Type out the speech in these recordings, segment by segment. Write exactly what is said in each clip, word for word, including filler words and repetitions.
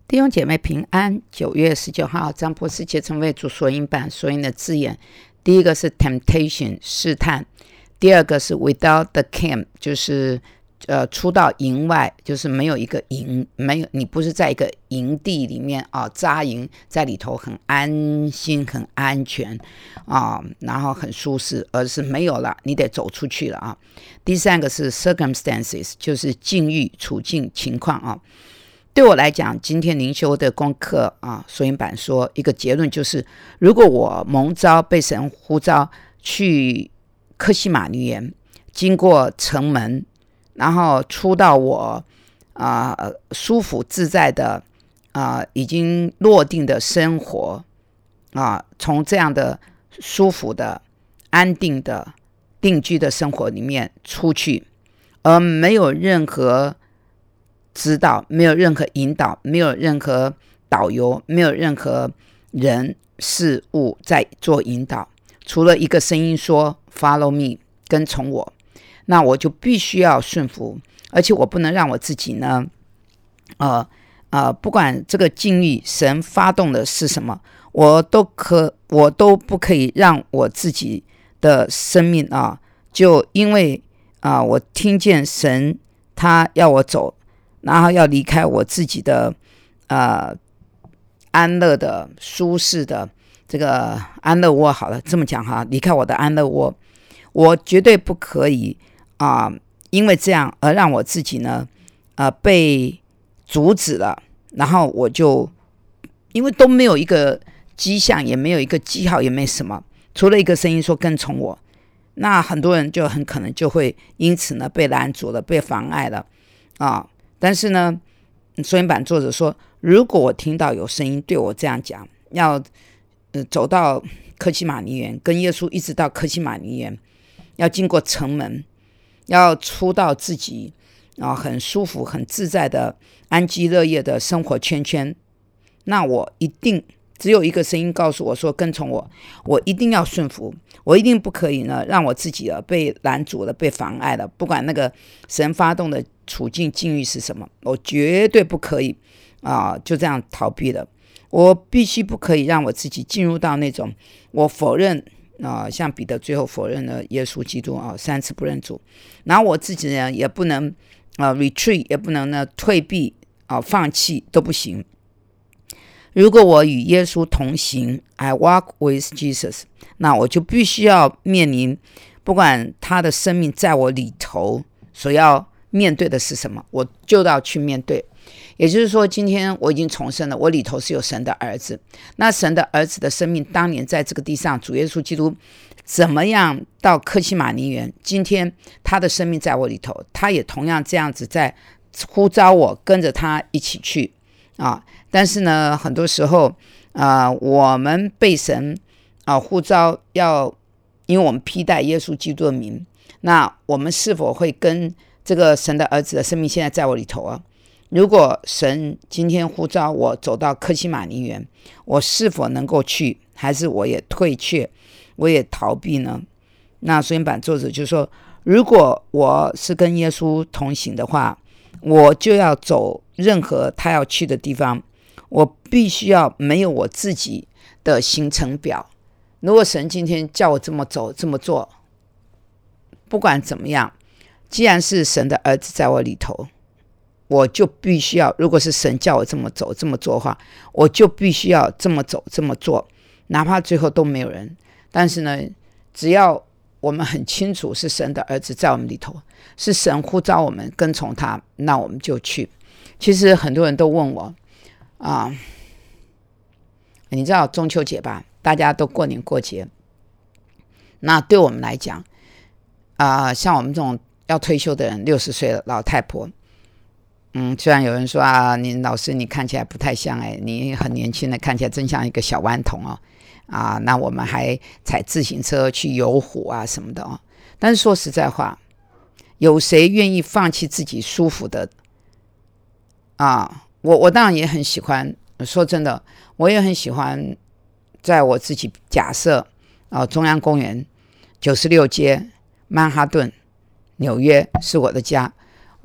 弟兄姐妹平安。九月十九号，张博士节成为主索引版索引的字眼。第一个是 temptation 试探，第二个是 without the camp 就是呃出到营外，就是没有一个营，没有你不是在一个营地里面啊扎营，在里头很安心很安全啊，然后很舒适，而是没有了，你得走出去了啊。第三个是 circumstances 就是境遇处境情况啊。对我来讲，今天灵修的功课啊，索引版说一个结论就是，如果我蒙召被神呼召去客西马尼园，经过城门，然后出到我啊、呃、舒服自在的啊、呃、已经落定的生活啊，从这样的舒服的安定的定居的生活里面出去，而没有任何指导，没有任何引导，没有任何导游，没有任何人事物在做引导，除了一个声音说 follow me 跟从我，那我就必须要顺服，而且我不能让我自己呢呃呃，不管这个境遇神发动的是什么，我都可我都不可以让我自己的生命啊，就因为啊、呃，我听见神他要我走，然后要离开我自己的呃安乐的舒适的这个安乐窝，好了，这么讲哈，离开我的安乐窝，我绝对不可以啊、呃，因为这样而让我自己呢呃被阻止了，然后我就因为都没有一个迹象，也没有一个记号，也没什么，除了一个声音说跟从我，那很多人就很可能就会因此呢被拦阻了，被妨碍了啊。但是呢，索引版作者说，如果我听到有声音对我这样讲，要、呃、走到客西马尼园，跟耶稣一直到客西马尼园，要经过城门，要出到自己、啊、很舒服很自在的安居乐业的生活圈圈，那我一定只有一个声音告诉我说跟从我，我一定要顺服，我一定不可以呢让我自己被拦阻了，被妨碍了，不管那个神发动的处境境遇是什么，我绝对不可以啊、呃、就这样逃避了。我必须不可以让我自己进入到那种我否认啊、呃，像彼得最后否认了耶稣基督啊、呃，三次不认主，然后我自己呢也不能啊、呃、retreat， 也不能呢退避啊、呃、放弃都不行。如果我与耶稣同行 I walk with Jesus， 那我就必须要面临不管他的生命在我里头所要面对的是什么，我就要去面对。也就是说，今天我已经重生了，我里头是有神的儿子，那神的儿子的生命当年在这个地上，主耶稣基督怎么样到客西马尼园，今天他的生命在我里头，他也同样这样子在呼召我跟着他一起去啊。但是呢，很多时候啊、呃，我们被神啊呼召要，因为我们披戴耶稣基督的名，那我们是否会跟这个神的儿子的生命现在在我里头啊？如果神今天呼召我走到客西马尼园，我是否能够去，还是我也退却，我也逃避呢？那索引版作者就说，如果我是跟耶稣同行的话，我就要走任何他要去的地方，我必须要没有我自己的行程表。如果神今天叫我这么走这么做，不管怎么样，既然是神的儿子在我里头，我就必须要，如果是神叫我这么走这么做的话，我就必须要这么走这么做，哪怕最后都没有人。但是呢，只要我们很清楚是神的儿子在我们里头，是神呼召我们跟从他，那我们就去。其实很多人都问我啊，你知道中秋节吧，大家都过年过节，那对我们来讲啊，像我们这种要退休的人，六十岁的老太婆，嗯，虽然有人说啊，你老师你看起来不太像，哎，你很年轻的，看起来真像一个小顽童哦，啊，那我们还踩自行车去游湖啊什么的哦。但是说实在话，有谁愿意放弃自己舒服的啊？我我当然也很喜欢，说真的，我也很喜欢，在我自己假设啊，中央公园九十六街曼哈顿纽约是我的家。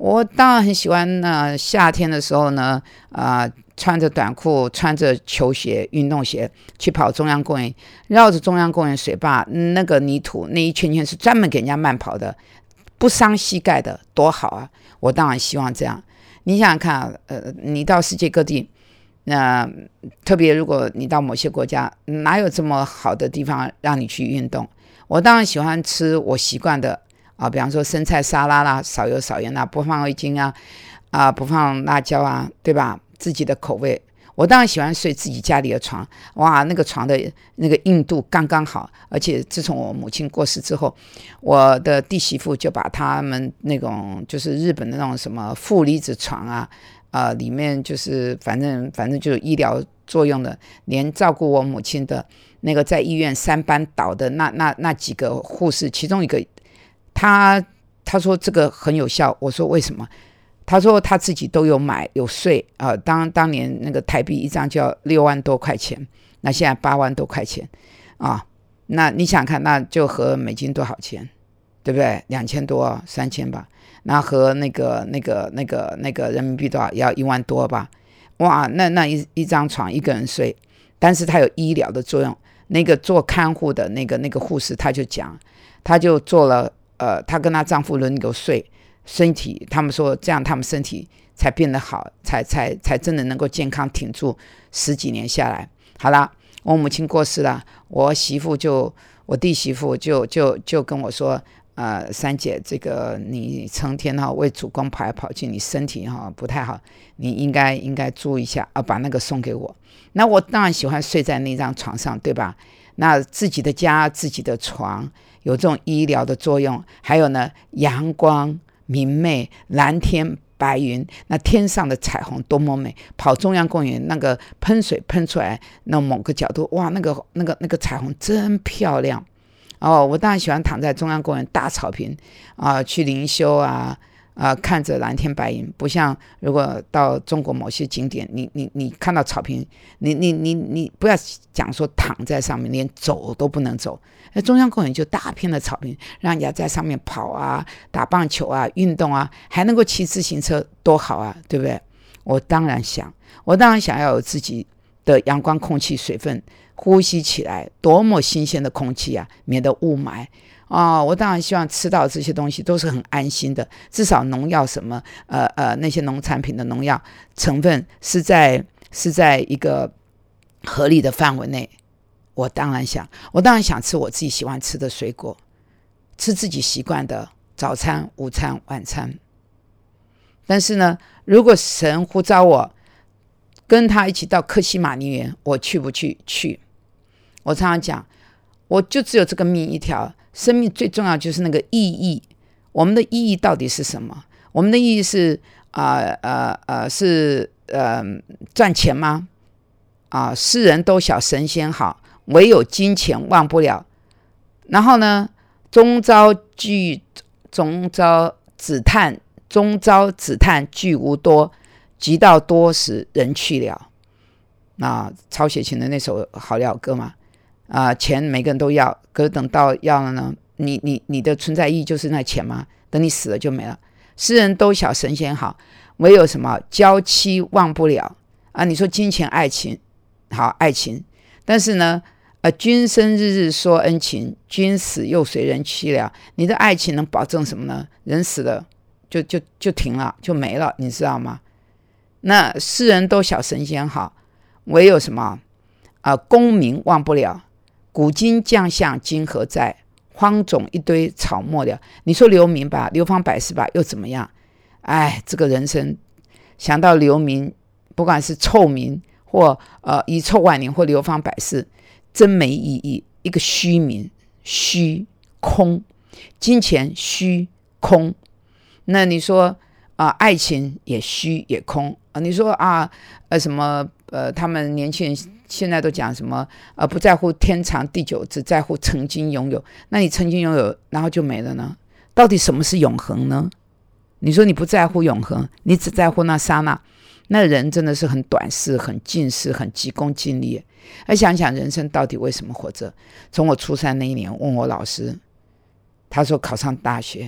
我当然很喜欢呢、呃，夏天的时候呢，啊、呃，穿着短裤，穿着球鞋、运动鞋去跑中央公园，绕着中央公园水坝，那个泥土那一圈圈是专门给人家慢跑的，不伤膝盖的，多好啊！我当然希望这样。你想想看，呃，你到世界各地，那、呃、特别如果你到某些国家，哪有这么好的地方让你去运动？我当然喜欢吃我习惯的啊，比方说生菜沙拉啦，少油少盐啦，不放味精啊，啊不放辣椒啊，对吧？自己的口味。我当然喜欢睡自己家里的床，哇，那个床的那个硬度刚刚好，而且自从我母亲过世之后，我的弟媳妇就把他们那种就是日本的那种什么负离子床啊，呃，里面就是反正反正就是医疗作用的，连照顾我母亲的那个在医院三班倒的那那那几个护士，其中一个他他说这个很有效，我说为什么？他说他自己都有买有税啊、呃，当当年那个台币一张就要六万多块钱，那现在八万多块钱啊，那你想看，那就合美金多少钱，对不对？两千多三千吧，那和那个那个那个那个人民币多少？要一万多吧？哇，那那一一张床一个人睡，但是它有医疗的作用。那个做看护的那个那个护士他就讲，他就做了呃，她跟她丈夫轮流睡。身体，他们说这样他们身体才变得好，才才才真的能够健康挺住十几年下来。好了，我母亲过世了，我媳妇就我弟媳妇就就就跟我说，呃，三姐，这个你成天哈为主公跑来跑去，你身体哈不太好，你应该应该注意一下，啊，把那个送给我。那我当然喜欢睡在那张床上，对吧？那自己的家，自己的床，有这种医疗的作用，还有呢，阳光明媚，蓝天白云，那天上的彩虹多么美！跑中央公园那个喷水喷出来，那某个角度，哇，那个那个那个彩虹真漂亮哦！我当然喜欢躺在中央公园大草坪啊、呃，去灵修啊啊、呃，看着蓝天白云。不像如果到中国某些景点，你你你看到草坪，你你你你不要讲说躺在上面，连走都不能走。那中央公园就大片的草坪，让人家在上面跑啊、打棒球啊、运动啊，还能够骑自行车，多好啊，对不对？我当然想，我当然想要有自己的阳光、空气、水分，呼吸起来多么新鲜的空气啊，免得雾霾啊、哦！我当然希望吃到这些东西都是很安心的，至少农药什么，呃呃，那些农产品的农药成分是在是在一个合理的范围内。我当然想，我当然想吃我自己喜欢吃的水果，吃自己习惯的早餐、午餐、晚餐。但是呢，如果神呼召我跟他一起到客西马尼园，我去不去？去。我常常讲，我就只有这个命一条，生命最重要就是那个意义。我们的意义到底是什么？我们的意义是啊呃呃是呃赚钱吗？啊、呃，世人都晓神仙好，唯有金钱忘不了。然后呢，终朝聚，终朝只叹，终朝只叹聚无多，及到多时人去了。那曹雪芹的那首好了歌嘛，啊、呃，钱每个人都要，可是等到要了呢，你你你的存在意义就是那钱吗？等你死了就没了。世人都晓神仙好，唯有什么娇妻忘不了啊？你说金钱爱情好，爱情，但是呢呃，君生日日说恩情，君死又随人去了。你的爱情能保证什么呢？人死了就就就停了，就没了，你知道吗？那世人都晓神仙好，唯有什么啊、呃？功名忘不了。古今将相今何在？荒冢一堆草没了。你说留名吧，流芳百世吧，又怎么样？哎，这个人生想到留名，不管是臭名或呃遗臭万年或流芳百世，真没意义。一个虚名，虚空，金钱虚空。那你说啊、呃，爱情也虚也空啊？你说啊，呃什么呃，他们年轻人现在都讲什么呃，不在乎天长地久，只在乎曾经拥有。那你曾经拥有，然后就没了呢？到底什么是永恒呢？你说你不在乎永恒，你只在乎那刹那，那人真的是很短视、很近视、很急功近利。而想想人生到底为什么活着？从我初三那一年问我老师，他说考上大学，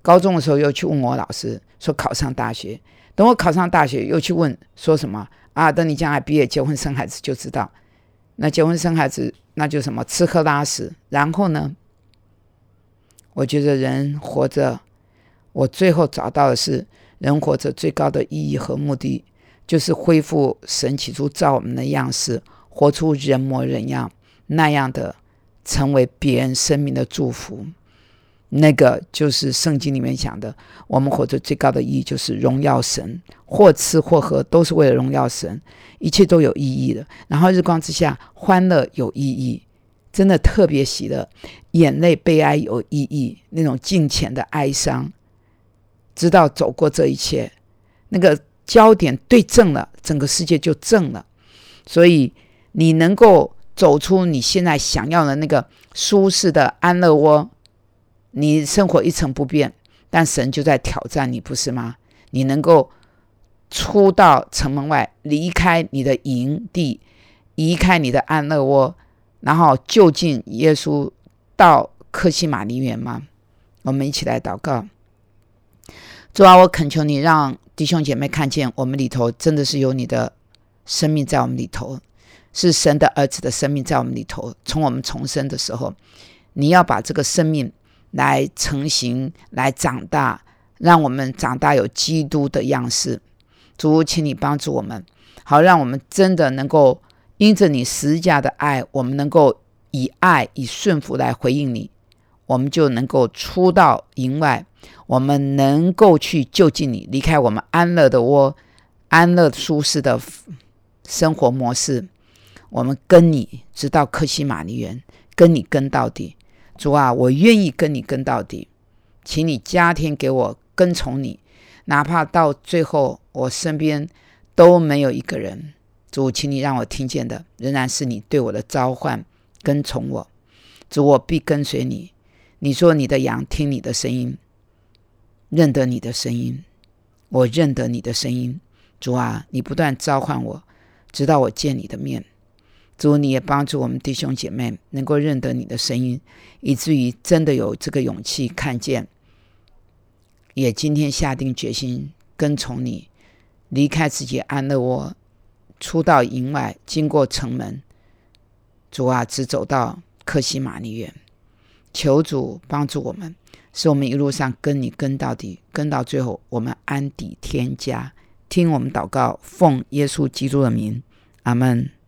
高中的时候又去问我老师，说考上大学。等我考上大学，又去问说什么啊？等你将来毕业结婚生孩子就知道。那结婚生孩子，那就什么吃喝拉屎。然后呢，我觉得人活着，我最后找到的是人活着最高的意义和目的，就是恢复神起初造我们的样式，活出人模人样，那样的成为别人生命的祝福。那个就是圣经里面讲的，我们活着最高的意义就是荣耀神，或吃或喝都是为了荣耀神，一切都有意义的。然后日光之下，欢乐有意义，真的特别喜乐，眼泪悲哀有意义，那种敬虔的哀伤，知道走过这一切，那个焦点对正了，整个世界就正了。所以你能够走出你现在想要的那个舒适的安乐窝，你生活一成不变，但神就在挑战你，不是吗？你能够出到城门外，离开你的营地，离开你的安乐窝，然后就近耶稣到客西马尼园吗？我们一起来祷告。主啊，我恳求你让弟兄姐妹看见我们里头真的是有你的生命在我们里头，是神的儿子的生命在我们里头。从我们重生的时候，你要把这个生命来成型，来长大，让我们长大有基督的样式。主，请你帮助我们，好让我们真的能够因着你十字架的爱，我们能够以爱以顺服来回应你，我们就能够出到营外，我们能够去就近你，离开我们安乐的窝，安乐舒适的生活模式，我们跟你直到客西马尼园，跟你跟到底。主啊，我愿意跟你跟到底，请你加添给我跟从你，哪怕到最后我身边都没有一个人，主，请你让我听见的仍然是你对我的召唤，跟从我。主，我必跟随你。你说你的羊听你的声音，认得你的声音，我认得你的声音。主啊，你不断召唤我，直到我见你的面。主，你也帮助我们弟兄姐妹能够认得你的声音，以至于真的有这个勇气看见，也今天下定决心跟从你，离开自己安乐窝，出到营外，经过城门。主啊，只走到客西马尼园。求主帮助我们，使我们一路上跟你跟到底，跟到最后我们安抵天家。听我们祷告，奉耶稣基督的名，阿们。